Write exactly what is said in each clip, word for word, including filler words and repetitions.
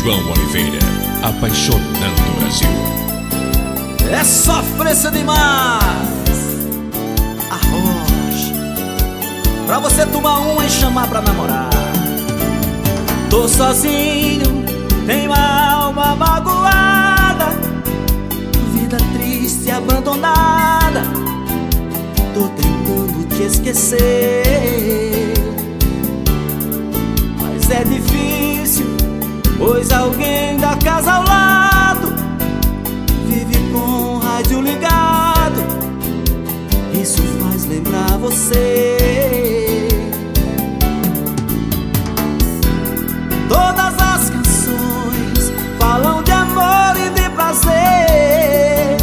João Oliveira, apaixonando o Brasil. É sofrência demais. Arroz pra você tomar uma e chamar pra namorar. Tô sozinho, tenho a alma magoada, vida triste e abandonada. Tô tentando te esquecer, mas é difícil, pois alguém da casa ao lado vive com o rádio ligado. Isso faz lembrar você. Todas as canções falam de amor e de prazer,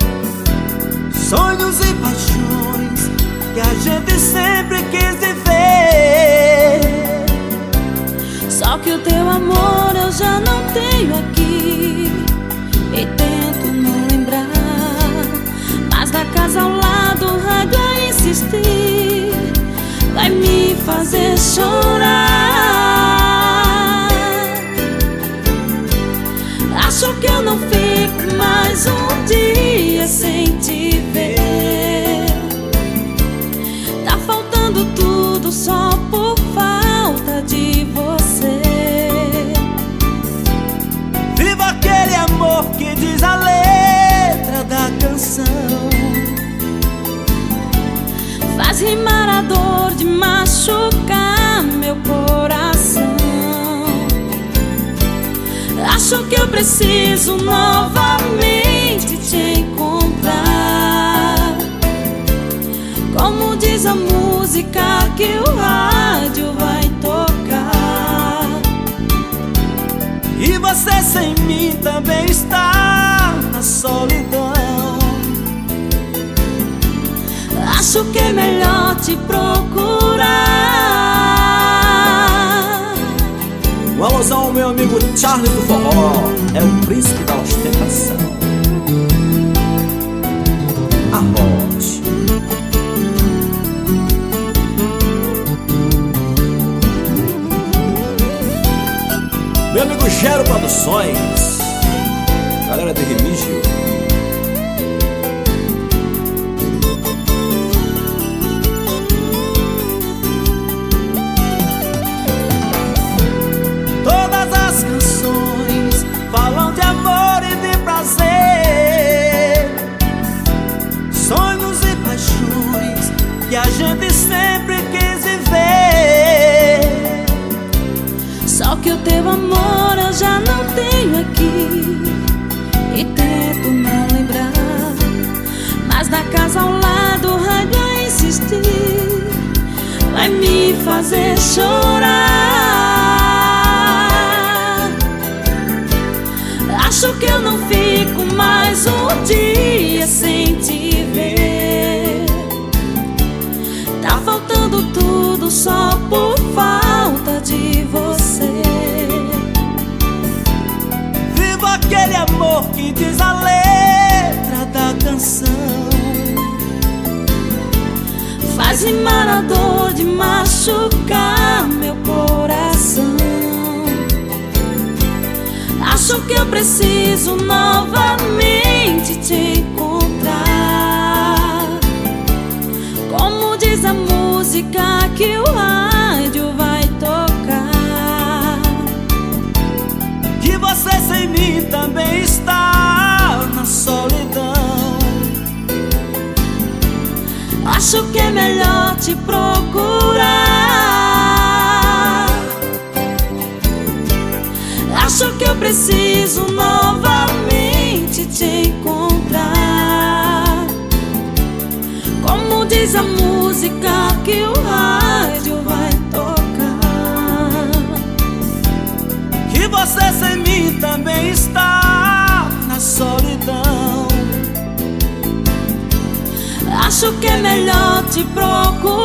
sonhos e paixões que a gente sempre quis viver. Só que o teu amor eu já não tenho aqui e tento não lembrar, mas da casa ao lado o rádio a insistir vai me fazer chorar. Acho que eu não fico mais um dia sem te ver. Tá faltando tudo só por falta de você. Viva aquele amor que diz a letra da canção, faz rimar a dor de machucar meu coração. Acho que eu preciso novamente te encontrar, como diz a música que o rádio vai tocar. E você sem mim também está na solidão. Acho que é melhor te procurar. Um alusão ao meu amigo Charlie do forró, é o príncipe da ostentação. Arroz. Meu amigo Gero Produções, galera de Remígio. Todas as canções falam de amor e de prazer, sonhos e paixões que a gente sempre quis viver. Só que o teu amor eu já não tenho aqui e tento não lembrar, mas da casa ao lado o rádio a insistir vai me fazer chorar. Acho que eu não fico mais um dia sem te ver. Tá faltando tudo só por falta de você. Viva aquele amor que diz a letra da canção, faz rimar a dor de machucar meu coração. Acho que eu preciso novamente te encontrar, como diz a música que o rádio vai tocar. que você sem mim também está na solidão. Acho que é melhor te procurar. Acho que eu preciso novamente te encontrar, como diz a música que o rádio vai tocar. Que você sem mim também está na solidão. Acho que é melhor te procurar.